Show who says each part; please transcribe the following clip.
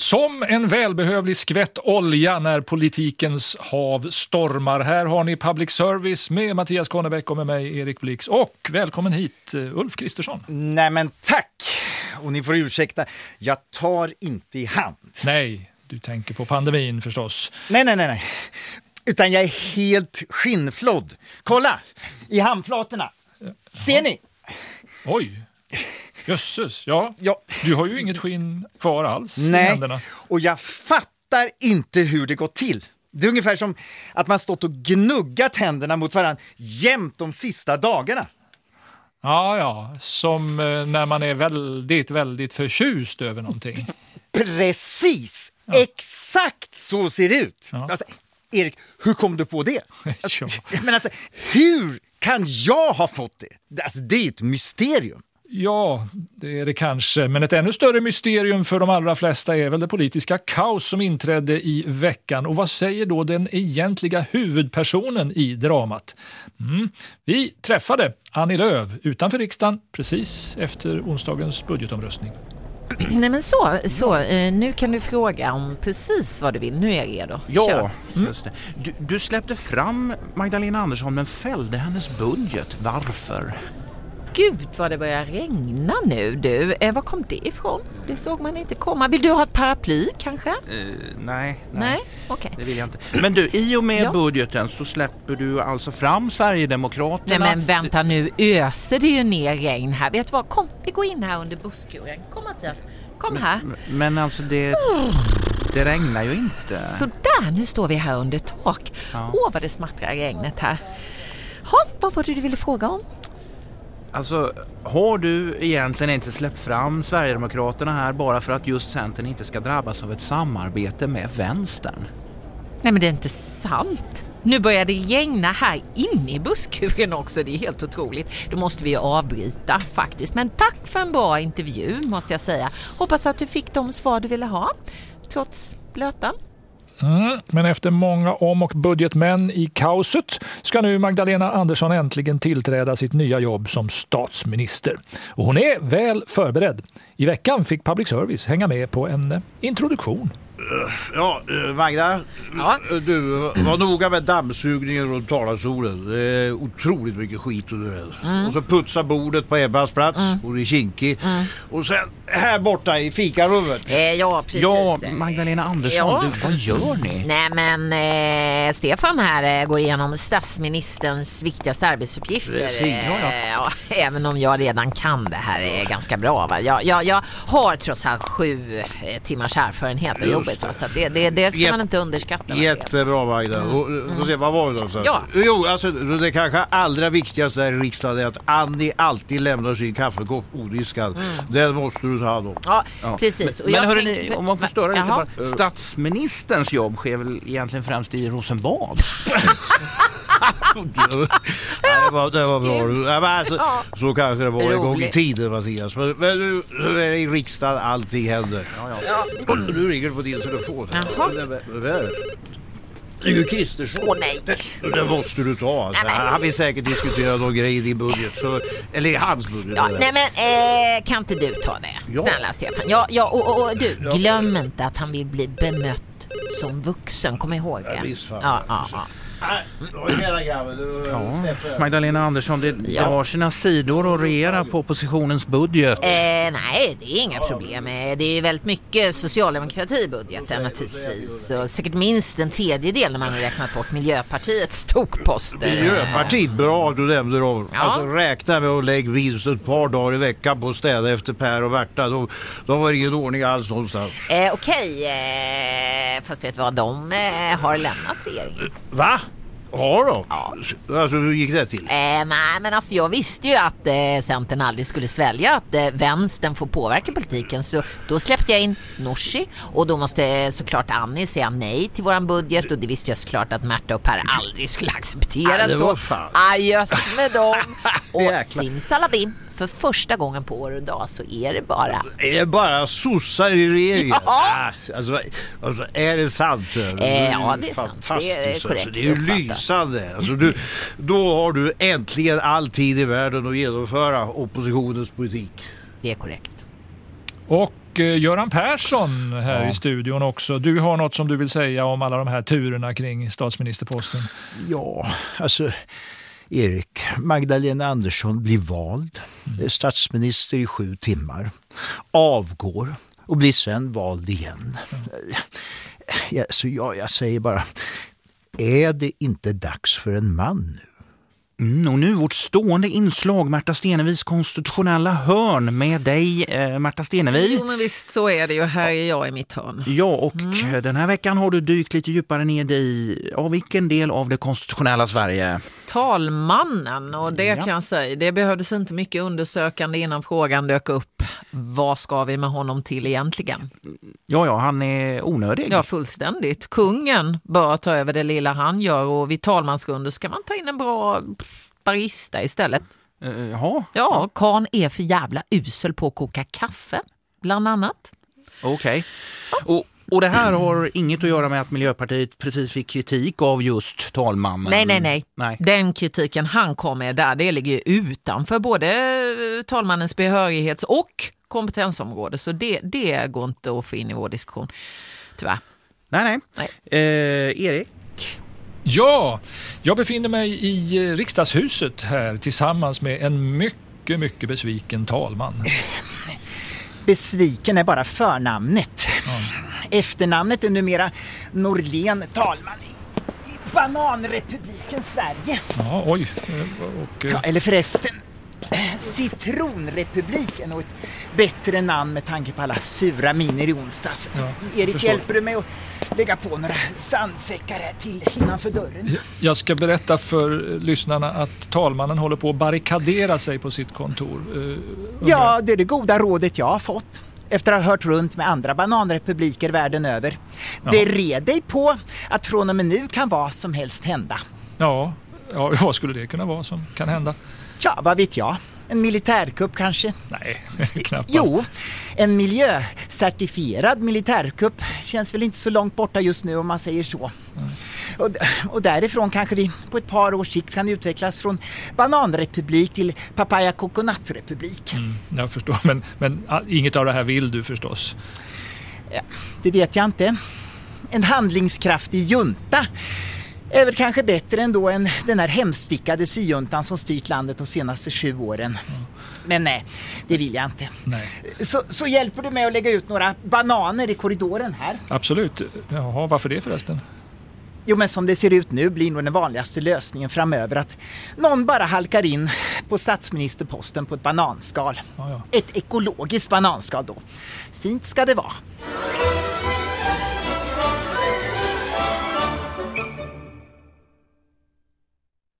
Speaker 1: Som en välbehövlig skvätt olja när politikens hav stormar. Här har ni Public Service med Mattias Konebäck och med mig Erik Blix. Och välkommen hit Ulf Kristersson.
Speaker 2: Nej men tack! Och ni får ursäkta, jag tar inte i hand.
Speaker 1: Nej, du tänker på pandemin förstås.
Speaker 2: Nej. Utan jag är helt skinnflådd. Kolla, i handflatorna. Ser ni?
Speaker 1: Oj, jösses. Ja, du har ju inget skinn kvar alls i händerna.
Speaker 2: Och jag fattar inte hur det går till. Det är ungefär som att man stått och gnuggat händerna mot varandra jämt de sista dagarna.
Speaker 1: Ja, som när man är väldigt förtjust över någonting.
Speaker 2: Precis, exakt så ser det ut.
Speaker 1: Ja.
Speaker 2: Alltså, Erik, hur kom du på det?
Speaker 1: Ja.
Speaker 2: Men alltså, hur kan jag ha fått det? Alltså, det är ett mysterium.
Speaker 1: Ja, det är det kanske. Men ett ännu större mysterium för de allra flesta är väl det politiska kaos som inträdde i veckan. Och vad säger då den egentliga huvudpersonen i dramat? Vi träffade Annie Lööf utanför riksdagen precis efter onsdagens budgetomröstning.
Speaker 3: Nej men så nu kan du fråga om precis vad du vill. Nu är jag redo.
Speaker 4: Ja, just det. Du släppte fram Magdalena Andersson men fällde hennes budget. Varför?
Speaker 3: Gud vad det börjar regna nu du. Var kom det ifrån? Det såg man inte komma. Vill du ha ett paraply kanske?
Speaker 4: Nej.
Speaker 3: Okej.
Speaker 4: Det vill jag inte. Men du, i och med budgeten så släpper du alltså fram Sverigedemokraterna.
Speaker 3: Nej men vänta nu, öser det ju ner regn här. Vet du vad? Kom, vi går in här under busskuren. Kom Mattias, kom här.
Speaker 4: Men alltså det regnar ju inte.
Speaker 3: Så där, nu står vi här under tak. Vad det smattrar regnet här. Vad var det du ville fråga om?
Speaker 4: Alltså, har du egentligen inte släppt fram Sverigedemokraterna här bara för att just Centern inte ska drabbas av ett samarbete med vänstern?
Speaker 3: Nej men det är inte sant. Nu börjar det regna här inne i busskuren också. Det är helt otroligt. Då måste vi ju avbryta faktiskt. Men tack för en bra intervju måste jag säga. Hoppas att du fick de svar du ville ha. Trots blötan.
Speaker 1: Men efter många om- och budgetmän i kaoset ska nu Magdalena Andersson äntligen tillträda sitt nya jobb som statsminister. Och hon är väl förberedd. I veckan fick Public Service hänga med på en introduktion.
Speaker 5: Ja, Magda, du var noga med dammsugningen runt talarstolen. Det är otroligt mycket skit under det. Och så putsa bordet på Ebbas plats och det är kinkig. Och sen här borta i fikarummet.
Speaker 3: Ja, precis.
Speaker 4: Ja, Magdalena Andersson, vad gör ni?
Speaker 3: Nej men Stefan här går igenom statsministerns viktigaste arbetsuppgifter. Även om jag redan kan det här är ganska bra. Va? Jag har trots allt 7 timmars erfarenhet av jobbet. Så det ska man inte underskatta.
Speaker 5: Jättebra Magda. Och se, vad var det någonstans? Jo, alltså det kanske allra viktigaste här i riksdagen är att Annie alltid lämnar sin kaffekopp odiskad. Den måste du ta hand om.
Speaker 3: Ja, precis.
Speaker 4: Men hörrni, om man förstår det lite bara, statsministerns jobb sker väl egentligen främst i Rosenbad?
Speaker 5: Det var bra. Ja, men alltså, så kanske det var en gång i tiden, Mattias. Men nu är det i riksdagen allting händer. Nu ringer du på din telefon. Det är ju Kristersson.
Speaker 3: Nej.
Speaker 5: Det måste du ta. Alltså. Han vill säkert diskutera någon grej i din budget. Eller i hans budget.
Speaker 3: Nej men kan inte du ta det? Snälla Stefan. Och du, glöm inte att han vill bli bemött som vuxen. Kom ihåg det.
Speaker 4: Magdalena Andersson, det har sina sidor att regera på oppositionens budget.
Speaker 3: Nej, det är inga problem. Det är ju väldigt mycket socialdemokrati i budgeten naturligtvis. Och säkert minst en tredjedel när man har räknat bort Miljöpartiets tokposter.
Speaker 5: Miljöpartiet, bra du nämnde dem. Alltså räkna med att lägga vinst ett par dagar i veckan på att städa efter Per och Berta. De var ingen ordning alls någonstans.
Speaker 3: Okej, fast vet du vad, de har lämnat regeringen.
Speaker 5: Va? Har de? Ja. Alltså hur gick det till?
Speaker 3: Nej men alltså jag visste ju att Centern aldrig skulle svälja att vänstern får påverka politiken. Så då släppte jag in Nooshi. Och då måste såklart Annie säga nej till våran budget. Och det visste jag såklart att Märta och Per aldrig skulle acceptera. Så adjöss med dem. Och simsalabim, för första gången på år och dag så är det bara...
Speaker 5: Är det bara sossar i regeringen?
Speaker 3: Ja.
Speaker 5: Alltså är det sant?
Speaker 3: Ja, det är sant.
Speaker 5: Det är
Speaker 3: korrekt.
Speaker 5: Det är ju lysande. Alltså, då har du äntligen all tid i världen att genomföra oppositionens politik.
Speaker 3: Det är korrekt.
Speaker 1: Och Göran Persson här i studion också. Du har något som du vill säga om alla de här turerna kring statsministerposten?
Speaker 5: Ja, alltså Erik, Magdalena Andersson blir vald, statsminister i 7 timmar, avgår och blir sen vald igen. Jag säger bara, är det inte dags för en man nu?
Speaker 4: Och nu vårt stående inslag, Märta Stenevis konstitutionella hörn med dig, Märta Stenevi.
Speaker 6: Jo, men visst så är det ju. Här är jag i mitt hörn.
Speaker 4: Ja, och den här veckan har du dykt lite djupare ner i vilken del av det konstitutionella Sverige?
Speaker 6: Talmannen, och det kan jag säga. Det behövdes inte mycket undersökande innan frågan dök upp. Vad ska vi med honom till egentligen?
Speaker 4: Ja, han är onödig.
Speaker 6: Ja, fullständigt. Kungen bör ta över det lilla han gör, och vid talmansrundor ska man ta in en bra barista istället. Ja, Karn är för jävla usel på att koka kaffe, bland annat.
Speaker 4: Okej. Och det här har inget att göra med att Miljöpartiet precis fick kritik av just talmannen?
Speaker 6: Nej. Den kritiken han kom med där, det ligger ju utanför både talmannens behörighets- och kompetensområde. Så det går inte att få in i vår diskussion, tyvärr.
Speaker 4: Nej. Erik?
Speaker 1: Ja, jag befinner mig i riksdagshuset här tillsammans med en mycket, mycket besviken talman.
Speaker 2: Besviken är bara förnamnet. Efternamnet är numera Norlén, talman i Bananrepubliken Sverige.
Speaker 1: Ja, oj.
Speaker 2: Eller förresten, Citronrepubliken, och ett bättre namn med tanke på alla sura miner i onsdags.
Speaker 1: Ja,
Speaker 2: Erik, hjälper du mig att lägga på några sandsäckar här till innanför dörren?
Speaker 1: Jag ska berätta för lyssnarna att talmannen håller på att barrikadera sig på sitt kontor.
Speaker 2: Ja, det är det goda rådet jag har fått efter att ha hört runt med andra bananrepubliker världen över. Bered dig på att från och med nu kan vad som helst hända.
Speaker 1: Ja, vad skulle det kunna vara som kan hända?
Speaker 2: Ja, vad vet jag? En militärkupp kanske?
Speaker 1: Nej, knappast.
Speaker 2: Jo, en miljöcertifierad militärkupp känns väl inte så långt borta just nu, om man säger så. Och därifrån kanske vi på ett par års sikt kan utvecklas från bananrepublik till papaya coconutrepublik.
Speaker 1: Jag förstår, men inget av det här vill du förstås.
Speaker 2: Ja, det vet jag inte. En handlingskraftig junta är väl kanske bättre ändå än den här hemstickade syjuntan som styrt landet de senaste 7 åren. Men nej, det vill jag inte.
Speaker 1: Nej.
Speaker 2: Så hjälper du med att lägga ut några bananer i korridoren här?
Speaker 1: Absolut. Jaha, varför det förresten?
Speaker 2: Jo, men som det ser ut nu blir nog den vanligaste lösningen framöver att någon bara halkar in på statsministerposten på ett bananskal.
Speaker 1: Ja.
Speaker 2: Ett ekologiskt bananskal då. Fint ska det vara.